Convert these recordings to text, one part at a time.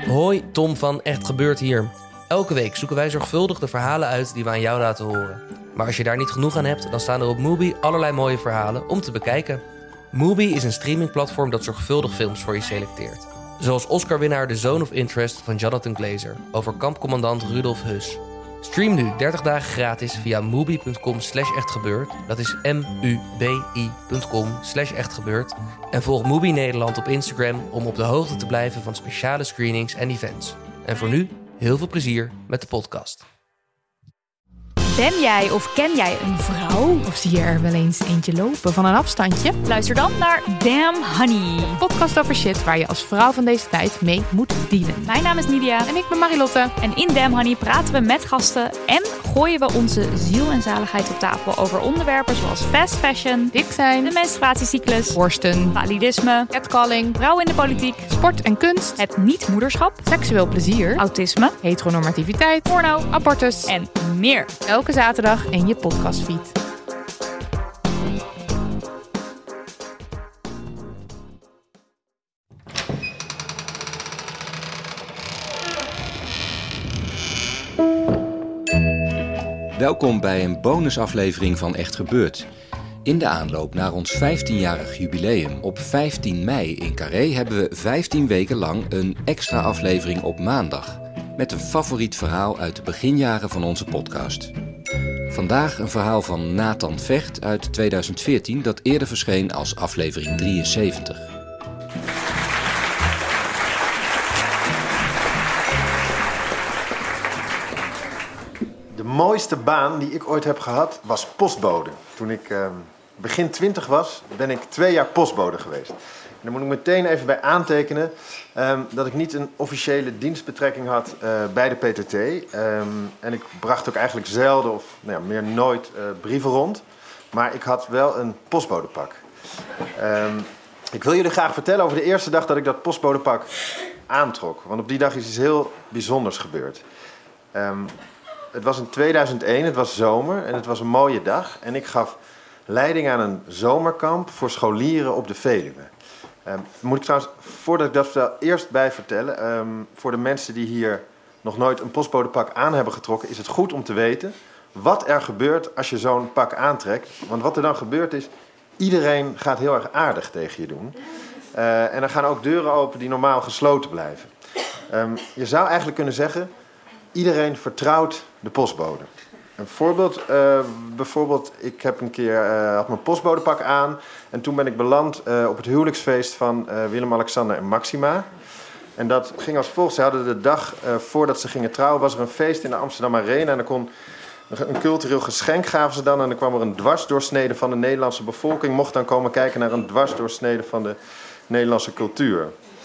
Hoi, Tom van Echt Gebeurd hier. Elke week zoeken wij zorgvuldig de verhalen uit die we aan jou laten horen. Maar als je daar niet genoeg aan hebt, dan staan er op Mubi allerlei mooie verhalen om te bekijken. Mubi is een streamingplatform dat zorgvuldig films voor je selecteert. Zoals Oscar-winnaar The Zone of Interest van Jonathan Glazer over kampcommandant Rudolf Höss. Stream nu 30 dagen gratis via mubi.com/echtgebeurd. Dat is mubi.com/echtgebeurd. En volg Mubi Nederland op Instagram om op de hoogte te blijven van speciale screenings en events. En voor nu, heel veel plezier met de podcast. Ben jij of ken jij een vrouw? Of zie je er wel eens eentje lopen van een afstandje? Luister dan naar Damn Honey. Een podcast over shit waar je als vrouw van deze tijd mee moet dealen. Mijn naam is Nidia. En ik ben Marilotte. En in Damn Honey praten we met gasten en gooien we onze ziel en zaligheid op tafel over onderwerpen zoals fast fashion, Dik zijn, de menstruatiecyclus, borsten, validisme, catcalling, vrouwen in de politiek, sport en kunst, het niet-moederschap, seksueel plezier, autisme, heteronormativiteit, porno, abortus en meer. Elke zaterdag in je podcastfeed. Welkom bij een bonusaflevering van Echt Gebeurd. In de aanloop naar ons 15-jarig jubileum op 15 mei in Carré hebben we 15 weken lang een extra aflevering op maandag. Met een favoriet verhaal uit de beginjaren van onze podcast. Vandaag een verhaal van Nathan Vecht uit 2014 dat eerder verscheen als aflevering 73. De mooiste baan die ik ooit heb gehad was postbode. Toen ik begin 20 was, ben ik 2 jaar postbode geweest. En daar moet ik meteen even bij aantekenen dat ik niet een officiële dienstbetrekking had bij de PTT. En ik bracht ook eigenlijk zelden of meer nooit brieven rond. Maar ik had wel een postbodepak. Ik wil jullie graag vertellen over de eerste dag dat ik dat postbodepak aantrok. Want op die dag is iets heel bijzonders gebeurd. Het was in 2001, het was zomer en het was een mooie dag. En ik gaf leiding aan een zomerkamp voor scholieren op de Veluwe. Moet ik trouwens, voordat ik dat vertel, eerst bij vertellen. Voor de mensen die hier nog nooit een postbodepak aan hebben getrokken, is het goed om te weten wat er gebeurt als je zo'n pak aantrekt. Want wat er dan gebeurt is, iedereen gaat heel erg aardig tegen je doen. En er gaan ook deuren open die normaal gesloten blijven. Je zou eigenlijk kunnen zeggen, iedereen vertrouwt de postbode. Een voorbeeld, bijvoorbeeld, ik heb een keer had mijn postbodepak aan en toen ben ik beland op het huwelijksfeest van Willem-Alexander en Maxima. En dat ging als volgt. Ze hadden de dag voordat ze gingen trouwen, was er een feest in de Amsterdam Arena en er kon een cultureel geschenk gaven ze dan en dan kwam er een dwarsdoorsnede van de Nederlandse bevolking, mocht dan komen kijken naar een dwarsdoorsnede van de Nederlandse cultuur.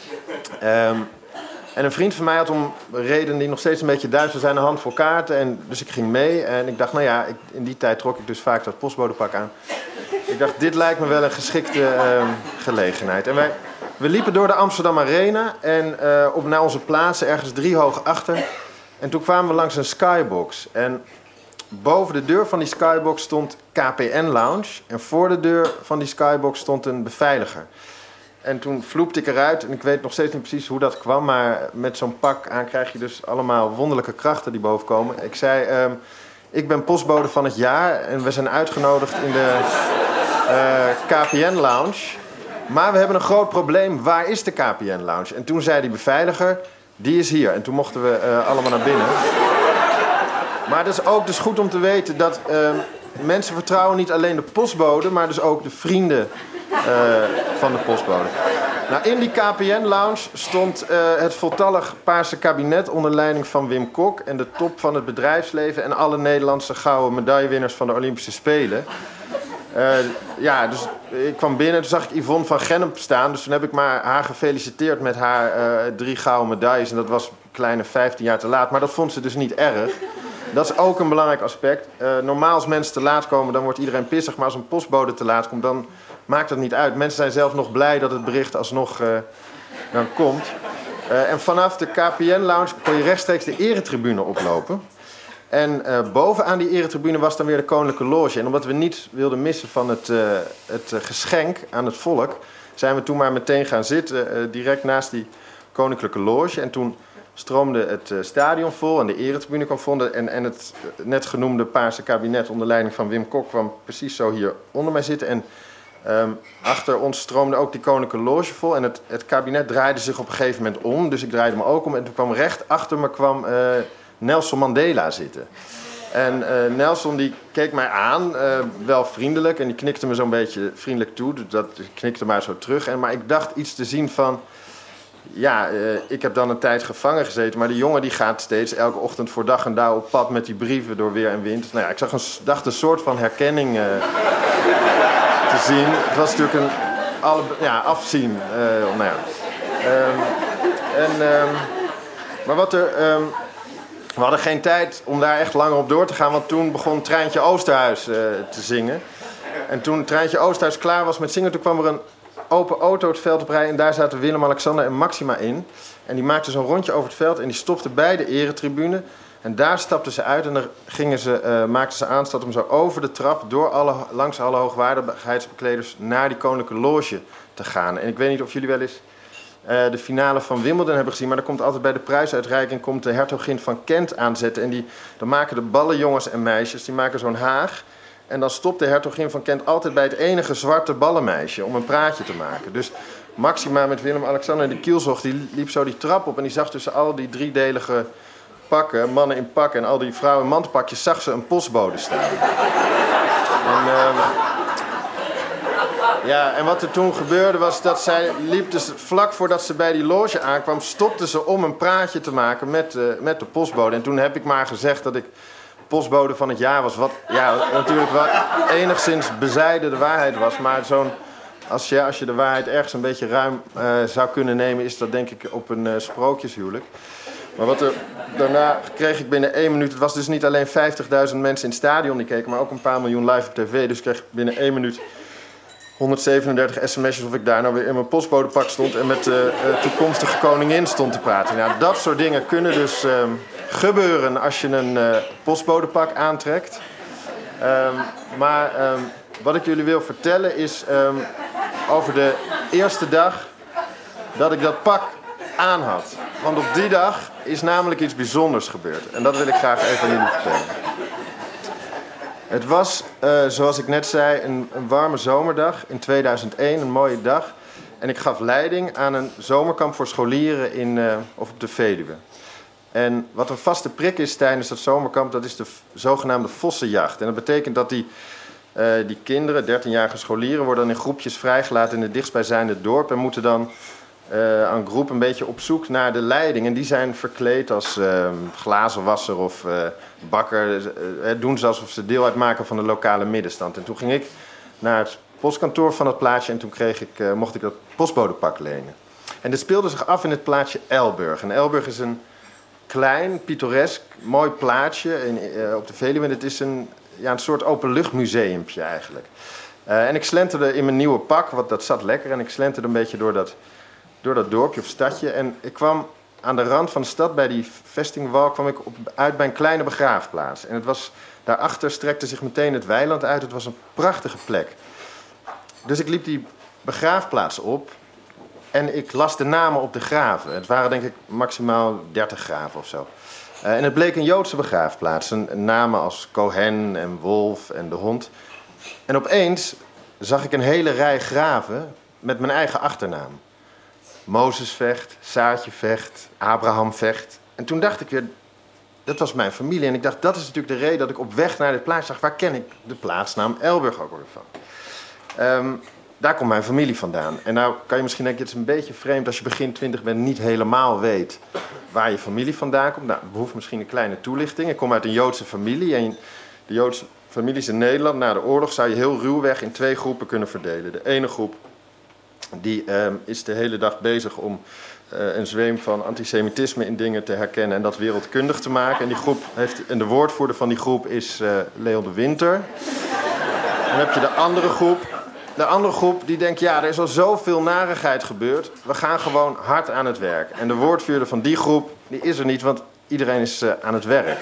En een vriend van mij had om redenen die nog steeds een beetje duister zijn een handvol kaarten. En dus ik ging mee en ik dacht, in die tijd trok ik dus vaak dat postbodepak aan. Ik dacht, dit lijkt me wel een geschikte gelegenheid. En we liepen door de Amsterdam Arena en naar onze plaatsen ergens 3 hoog achter. En toen kwamen we langs een skybox. En boven de deur van die skybox stond KPN Lounge. En voor de deur van die skybox stond een beveiliger. En toen vloepte ik eruit en ik weet nog steeds niet precies hoe dat kwam. Maar met zo'n pak aan krijg je dus allemaal wonderlijke krachten die boven komen. Ik zei, ik ben postbode van het jaar en we zijn uitgenodigd in de KPN Lounge. Maar we hebben een groot probleem, waar is de KPN Lounge? En toen zei die beveiliger, die is hier. En toen mochten we allemaal naar binnen. Maar het is ook dus goed om te weten dat mensen vertrouwen niet alleen de postbode, maar dus ook de vrienden van de postbode. Nou, in die KPN-lounge stond het voltallig Paarse kabinet onder leiding van Wim Kok en de top van het bedrijfsleven en alle Nederlandse gouden medaillewinnaars van de Olympische Spelen. Dus ik kwam binnen en toen zag ik Yvonne van Gennep staan. Dus toen heb ik maar haar gefeliciteerd met haar 3 gouden medailles. En dat was een kleine 15 jaar te laat. Maar dat vond ze dus niet erg. Dat is ook een belangrijk aspect. Normaal als mensen te laat komen, dan wordt iedereen pissig. Maar als een postbode te laat komt, dan maakt dat niet uit. Mensen zijn zelf nog blij dat het bericht alsnog dan komt. En vanaf de KPN-lounge kon je rechtstreeks de eretribune oplopen. En bovenaan die eretribune was dan weer de Koninklijke Loge. En omdat we niet wilden missen van het geschenk aan het volk, zijn we toen maar meteen gaan zitten, direct naast die Koninklijke Loge. En toen stroomde het stadion vol en de eretribune kwam vol. En het net genoemde Paarse kabinet onder leiding van Wim Kok kwam precies zo hier onder mij zitten. En achter ons stroomde ook die Koninklijke Loge vol. En het kabinet draaide zich op een gegeven moment om. Dus ik draaide me ook om. En toen kwam recht achter me Nelson Mandela zitten. En Nelson die keek mij aan, wel vriendelijk. En die knikte me zo'n beetje vriendelijk toe. Dat knikte maar zo terug. Maar ik dacht iets te zien van... Ja, ik heb dan een tijd gevangen gezeten. Maar die jongen die gaat steeds elke ochtend voor dag en dauw op pad met die brieven door weer en wind. Nou ja, ik dacht een soort van herkenning te zien. Het was natuurlijk afzien. Maar wat er... We hadden geen tijd om daar echt langer op door te gaan, want toen begon Treintje Oosterhuis te zingen. En toen Treintje Oosterhuis klaar was met zingen, toen kwam er een open auto het veld op rijden en daar zaten Willem, Alexander en Maxima in. En die maakten zo'n rondje over het veld en die stopten bij de eretribune. En daar stapten ze uit en dan maakten ze aanstad om zo over de trap, langs alle hoogwaardigheidsbekleders, naar die Koninklijke Loge te gaan. En ik weet niet of jullie wel eens... de finale van Wimbledon hebben gezien, maar dan komt altijd bij de prijsuitreiking de hertogin van Kent aanzetten. En dan maken de ballenjongens en meisjes, die maken zo'n haag. En dan stopt de hertogin van Kent altijd bij het enige zwarte ballenmeisje om een praatje te maken. Dus Maxima met Willem-Alexander en de kielzog, die liep zo die trap op en die zag tussen al die driedelige pakken, mannen in pakken en al die vrouwen in mantelpakjes, zag ze een postbode staan. En wat er toen gebeurde was dat zij liep, dus vlak voordat ze bij die loge aankwam, stopte ze om een praatje te maken met de postbode. En toen heb ik maar gezegd dat ik postbode van het jaar was. Wat natuurlijk wel enigszins bezijden de waarheid was. Maar als je de waarheid ergens een beetje ruim zou kunnen nemen, is dat denk ik op een sprookjeshuwelijk. Maar daarna kreeg ik binnen 1 minuut... Het was dus niet alleen 50.000 mensen in het stadion die keken, maar ook een paar miljoen live op tv. Dus kreeg ik binnen 1 minuut 137 sms'jes of ik daar nou weer in mijn postbodepak stond en met de toekomstige koningin stond te praten. Nou, dat soort dingen kunnen dus gebeuren als je een postbodepak aantrekt. Wat ik jullie wil vertellen is over de eerste dag dat ik dat pak aan had. Want op die dag is namelijk iets bijzonders gebeurd. En dat wil ik graag even aan jullie vertellen. Het was, zoals ik net zei, een warme zomerdag in 2001, een mooie dag. En ik gaf leiding aan een zomerkamp voor scholieren op de Veluwe. En wat een vaste prik is tijdens dat zomerkamp, dat is de zogenaamde vossenjacht. En dat betekent dat die kinderen, 13-jarige scholieren, worden dan in groepjes vrijgelaten in het dichtstbijzijnde dorp en moeten dan een groep een beetje op zoek naar de leiding. En die zijn verkleed als glazenwasser of bakker. Doen ze alsof ze deel uitmaken van de lokale middenstand. En toen ging ik naar het postkantoor van het plaatsje en toen mocht ik dat postbodepak lenen. En dit speelde zich af in het plaatsje Elburg. En Elburg is een klein, pittoresk, mooi plaatsje op de Veluwe. En het is een soort openluchtmuseumpje eigenlijk. En ik slenterde in mijn nieuwe pak, want dat zat lekker. En ik slenterde een beetje door dat dorpje of stadje. En ik kwam aan de rand van de stad, bij die vestingwal, kwam ik uit bij een kleine begraafplaats. En daarachter strekte zich meteen het weiland uit. Het was een prachtige plek. Dus ik liep die begraafplaats op en ik las de namen op de graven. Het waren denk ik maximaal 30 graven of zo. En het bleek een Joodse begraafplaats. Namen als Cohen en Wolf en de hond. En opeens zag ik een hele rij graven met mijn eigen achternaam. Mozes Vecht, Saartje Vecht, Abraham Vecht. En toen dacht ik weer, dat was mijn familie. En ik dacht, dat is natuurlijk de reden dat ik op weg naar dit plaatsje zag. Waar ken ik de plaatsnaam Elburg ook weer van? Daar komt mijn familie vandaan. En nou kan je misschien denken, het is een beetje vreemd als je begin 20 bent, niet helemaal weet waar je familie vandaan komt. Nou, dat behoeft misschien een kleine toelichting. Ik kom uit een Joodse familie. En de Joodse families in Nederland na de oorlog zou je heel ruwweg in 2 groepen kunnen verdelen. De ene groep die is de hele dag bezig om een zweem van antisemitisme in dingen te herkennen en dat wereldkundig te maken. En de woordvoerder van die groep is Leon de Winter. Dan heb je de andere groep. De andere groep die denkt, er is al zoveel narigheid gebeurd. We gaan gewoon hard aan het werk. En de woordvoerder van die groep, die is er niet, want iedereen is aan het werk.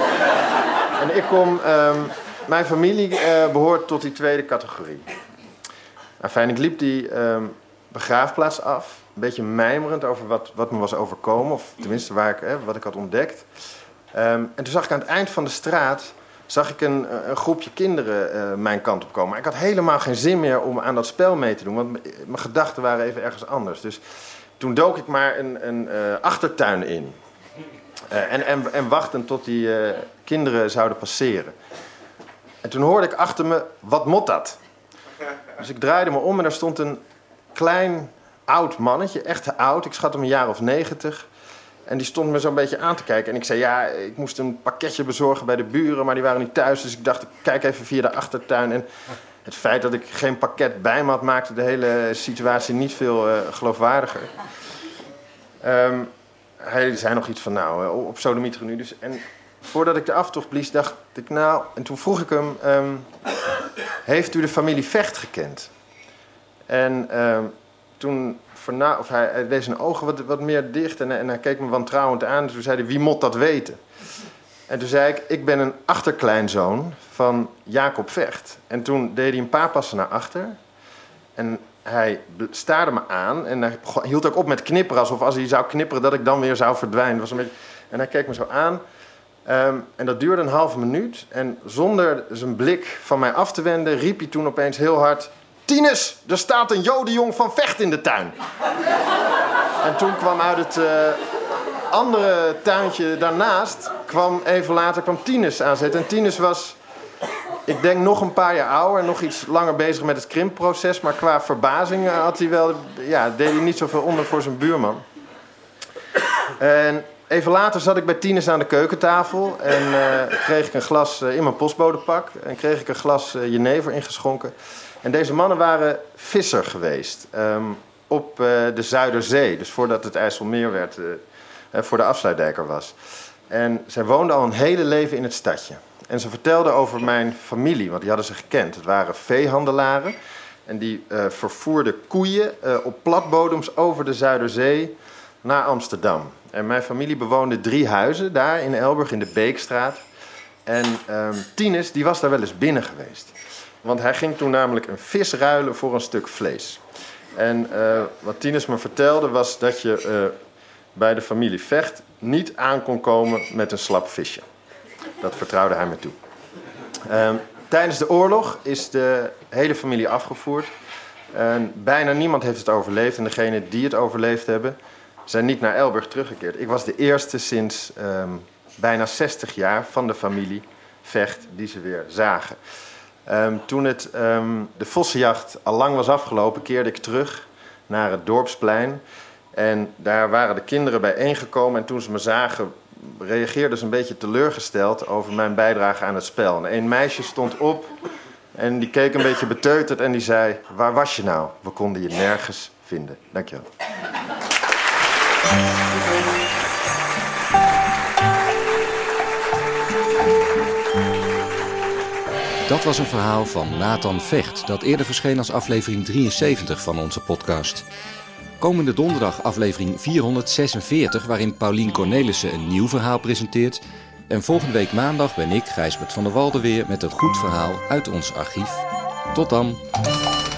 En mijn familie behoort tot die tweede categorie. Fijn, ik liep begraafplaats af. Een beetje mijmerend over wat me was overkomen. Of tenminste wat ik had ontdekt. En toen zag ik aan het eind van de straat een groepje kinderen mijn kant op komen. Maar ik had helemaal geen zin meer om aan dat spel mee te doen. Want mijn gedachten waren even ergens anders. Dus toen dook ik maar een achtertuin in. En wachten tot die kinderen zouden passeren. En toen hoorde ik achter me, wat mot dat? Dus ik draaide me om en daar stond een klein oud mannetje, echt oud. Ik schat hem een jaar of 90. En die stond me zo'n beetje aan te kijken. En ik zei, ja, ik moest een pakketje bezorgen bij de buren, maar die waren niet thuis. Dus ik dacht, ik kijk even via de achtertuin. En het feit dat ik geen pakket bij me had, maakte de hele situatie niet veel geloofwaardiger. Hij zei nog iets van, op sodemieter nu. Dus, en voordat ik de aftocht blies, dacht ik, en toen vroeg ik hem, heeft u de familie Vecht gekend? En toen hij deed zijn ogen wat meer dicht en hij keek me wantrouwend aan. En toen zei hij, wie moet dat weten? En toen zei ik ben een achterkleinzoon van Jacob Vecht. En toen deed hij een paar passen naar achter. En hij staarde me aan en hij hield ook op met knipperen. Alsof als hij zou knipperen dat ik dan weer zou verdwijnen. Was een beetje... En hij keek me zo aan. En dat duurde een halve minuut. En zonder zijn blik van mij af te wenden, riep hij toen opeens heel hard, Tinus, er staat een jodenjong van Vecht in de tuin. En toen kwam uit het andere tuintje daarnaast, even later kwam Tinus aanzetten. En Tinus was, ik denk, nog een paar jaar ouder, nog iets langer bezig met het krimpproces. Maar qua verbazing had hij wel, deed hij niet zoveel onder voor zijn buurman. En even later zat ik bij Tinus aan de keukentafel en kreeg ik een glas in mijn postbodepak. En kreeg ik een glas jenever ingeschonken. En deze mannen waren visser geweest op de Zuiderzee. Dus voordat het IJsselmeer werd, voor de afsluitdijk er was. En zij woonden al een hele leven in het stadje. En ze vertelden over mijn familie, want die hadden ze gekend. Het waren veehandelaren en die vervoerden koeien op platbodems over de Zuiderzee naar Amsterdam. En mijn familie bewoonde 3 huizen daar in Elburg in de Beekstraat. En Tinus, die was daar wel eens binnen geweest. Want hij ging toen namelijk een vis ruilen voor een stuk vlees. En wat Tinus me vertelde was dat je bij de familie Vecht niet aan kon komen met een slap visje. Dat vertrouwde hij me toe. Tijdens de oorlog is de hele familie afgevoerd. Bijna niemand heeft het overleefd. En degenen die het overleefd hebben, zijn niet naar Elburg teruggekeerd. Ik was de eerste sinds bijna 60 jaar van de familie Vecht die ze weer zagen. Toen de vossenjacht al lang was afgelopen, keerde ik terug naar het dorpsplein. En daar waren de kinderen bijeengekomen. En toen ze me zagen, reageerden ze een beetje teleurgesteld over mijn bijdrage aan het spel. En een meisje stond op en die keek een beetje beteuterd en die zei, waar was je nou? We konden je nergens vinden. Dankjewel. Dat was een verhaal van Nathan Vecht, dat eerder verscheen als aflevering 73 van onze podcast. Komende donderdag aflevering 446, waarin Paulien Cornelissen een nieuw verhaal presenteert. En volgende week maandag ben ik, Gijsbert van der Walde, weer met een goed verhaal uit ons archief. Tot dan!